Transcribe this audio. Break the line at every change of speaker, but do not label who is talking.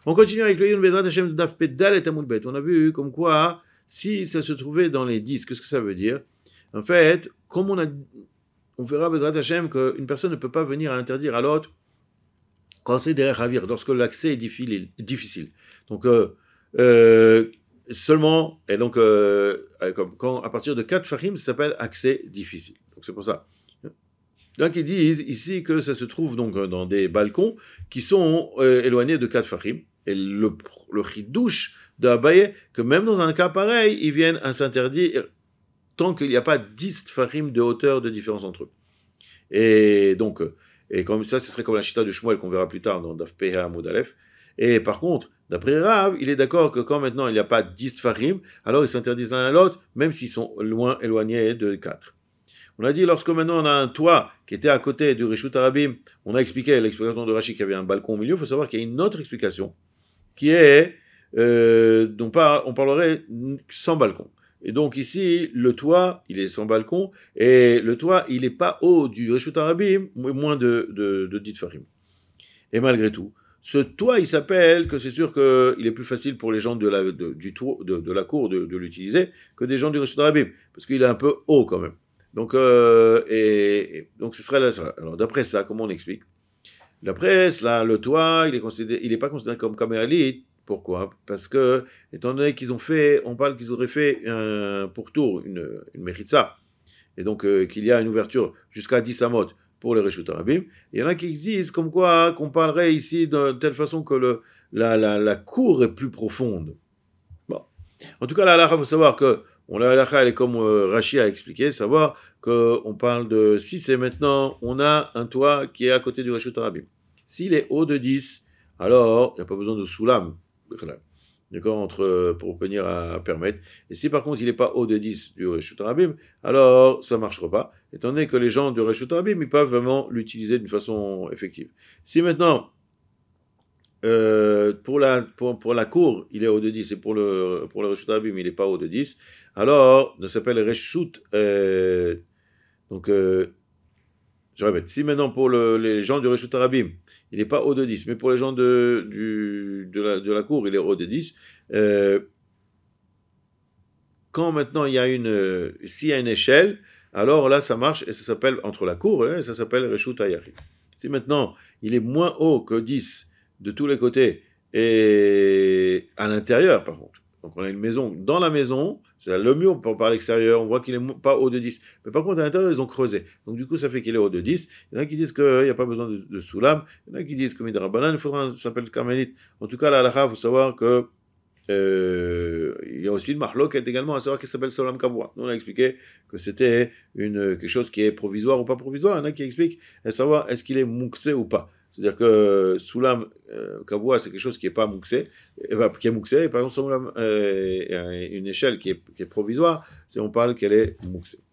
On continue avec le Yun Bezrat Hashem de Daf Pedal et Amud Bet. On a vu comme quoi, si ça se trouvait dans les 10, qu'est-ce que ça veut dire? En fait, comme on verra Bezrat Hashem qu'une personne ne peut pas venir à interdire à l'autre quand c'est derrière Havir, lorsque l'accès est difficile. Donc, seulement, et donc, quand, à partir de 4 farim, ça s'appelle accès difficile. Donc, c'est pour ça. Donc, ils disent ici que ça se trouve donc dans des balcons qui sont éloignés de 4 farim. Et le chidouche de Abaye, que même dans un cas pareil, ils viennent à s'interdire tant qu'il n'y a pas 10 farim de hauteur de différence entre eux. Et donc, et comme ça, ce serait comme la chita de Shmuel qu'on verra plus tard dans Daf Peha Amud Aleph. Et par contre, d'après Rav, il est d'accord que quand maintenant il n'y a pas 10 farim, alors ils s'interdisent l'un à l'autre, même s'ils sont éloignés de 4. On a dit, lorsque maintenant on a un toit qui était à côté du Reshut Arabim, on a expliqué l'explication de Rashi qu'il y avait un balcon au milieu. Il faut savoir qu'il y a une autre explication qui est, dont on parlerait sans balcon. Et donc ici, le toit, il est sans balcon, et le toit, il n'est pas haut du Reshut Arabim, moins de 10 farim. Et malgré tout, ce toit, il s'appelle que c'est sûr qu'il est plus facile pour les gens de la cour de l'utiliser que des gens du Reshut Arabim, parce qu'il est un peu haut quand même. Donc, donc ce serait là. Alors d'après ça, comment on explique? D'après cela, le toit, il n'est pas considéré comme caméalite. Pourquoi? Parce que, étant donné qu'ils ont fait, on parle qu'ils auraient fait un pourtour, une méritza, et donc qu'il y a une ouverture jusqu'à 10 amot pour les Reshut Arabim. Il y en a qui existent comme quoi qu'on parlerait ici de telle façon que la cour est plus profonde. Bon. En tout cas, la halakha, il faut savoir que la halakha, elle est comme Rashi a expliqué, savoir qu'on parle de, si c'est maintenant, on a un toit qui est à côté du Reshut Arabim. S'il est haut de 10, alors il n'y a pas besoin de soulam, d'accord, pour venir à permettre. Et si par contre il n'est pas haut de 10 du Reshut Arabim, alors ça ne marchera pas, étant donné que les gens du Reshut Arabim, ils peuvent vraiment l'utiliser d'une façon effective. Si maintenant, pour la cour, il est haut de 10, et pour le Reshut Arabim, il n'est pas haut de 10, alors ça s'appelle Reshut. Donc, je répète, si maintenant pour les gens du Reshut Arabim, il n'est pas haut de 10, mais pour les gens de la cour, il est haut de 10, quand maintenant il y a s'il y a une échelle, alors là ça marche et ça s'appelle, entre la cour, ça s'appelle Reshut Hayachid. Si maintenant il est moins haut que 10 de tous les côtés et à l'intérieur par contre, donc on a une maison, dans la maison, c'est le mur par l'extérieur, on voit qu'il n'est pas haut de 10. Mais par contre, à l'intérieur, ils ont creusé. Donc du coup, ça fait qu'il est haut de 10. Il y en a qui disent qu'il n'y a pas besoin de soulam. Il y en a qui disent que Midrabanan, il faudra, ça s'appelle Karmélite. En tout cas, la halakha, il faut savoir que il y a aussi le mahloket également, à savoir qu'il s'appelle Solam Kabwa. Nous, on a expliqué que c'était quelque chose qui est provisoire ou pas provisoire. Il y en a qui expliquent à savoir est-ce qu'il est mouxé ou pas. C'est-à-dire que Soulam Kabwa, c'est quelque chose qui n'est pas mouxé, qui est mouxé, et par exemple, Soulam, une échelle qui est provisoire, on parle qu'elle est mouxée.